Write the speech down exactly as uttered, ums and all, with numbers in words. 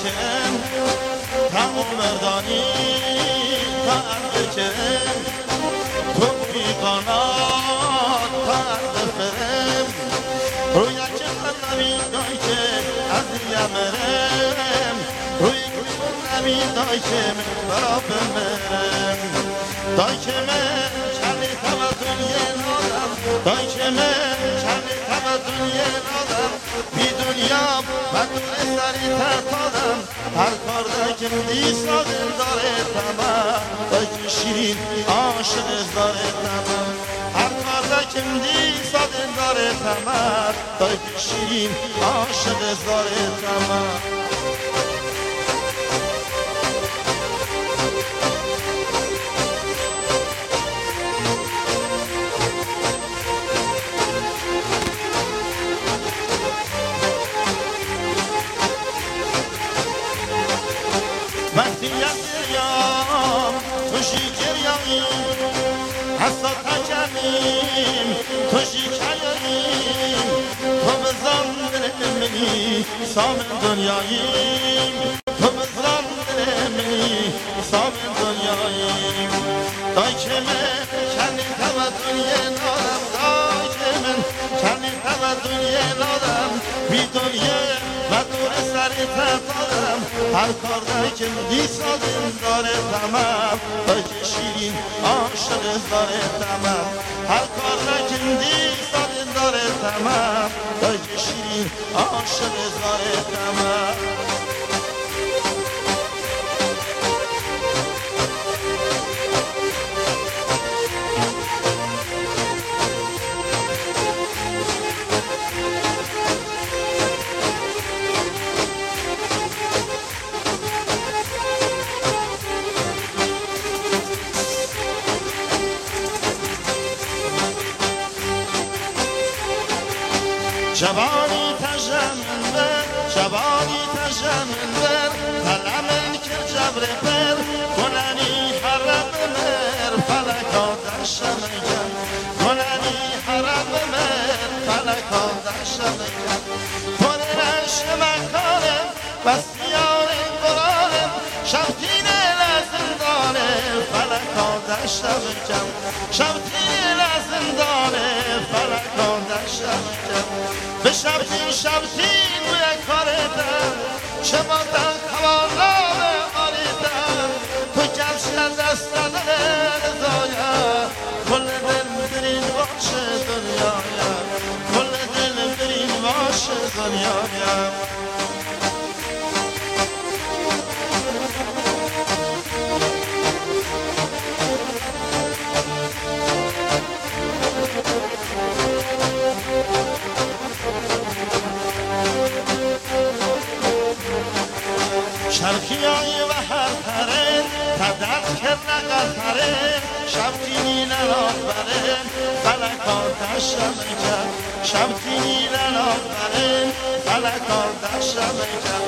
بکن تمام مردانی تا بکن تو بیقانات تا بفرم روی که خطمی دای که از یمرم روی که نمی دای که من برا بمرم دای که من چلی تمدن یه نادم دای که من چلی تمدن یه نادم بی دنیا بدون سری ترتادم هر کار دکم دیسادم داره تمام دای که شیرین عاشق داره تمام هر کار دکم دیسادم داره تمام دای که شیرین عاشق داره تمام وقتی یک گریام توشی گریاییم حسا تکریم توشی کریاییم تو بزن دل منی سامن دنیاییم تو بزن دل منی سامن دنیاییم دای که من کنی تمدن یه نادم دای که من کنی تمدن یه نادم بی دنیا و دور سری تردادم هر کار دکم دیسادم داره تمام دای که شیرین عاشق داره تمام هر کار دکم دیسادم داره تمام دای که شیرین عاشق داره تمام شبانی تجمل بر شبانی تجمل بر قلمن که جبر پر کننی حرم مر فلکا دشم جم کننی حرم مر فلکا دشم جم کننش مکارم بسیار قرارم شبتین لزندانه فلکا دشم جم شبتین لزندانه فلکا دشم جم به شبتین شبتین روی کاردم چه مادن خوالام آریدم تو کفش از دست دادن رضایم کل دل برین باشه دنیایم کل دل برین باشه دنیایم شرخیای و هر پره تدرد کرد قرپره شبتینی لرافره فلکات دشم کرد شبتینی لرافره فلکات دشم کرد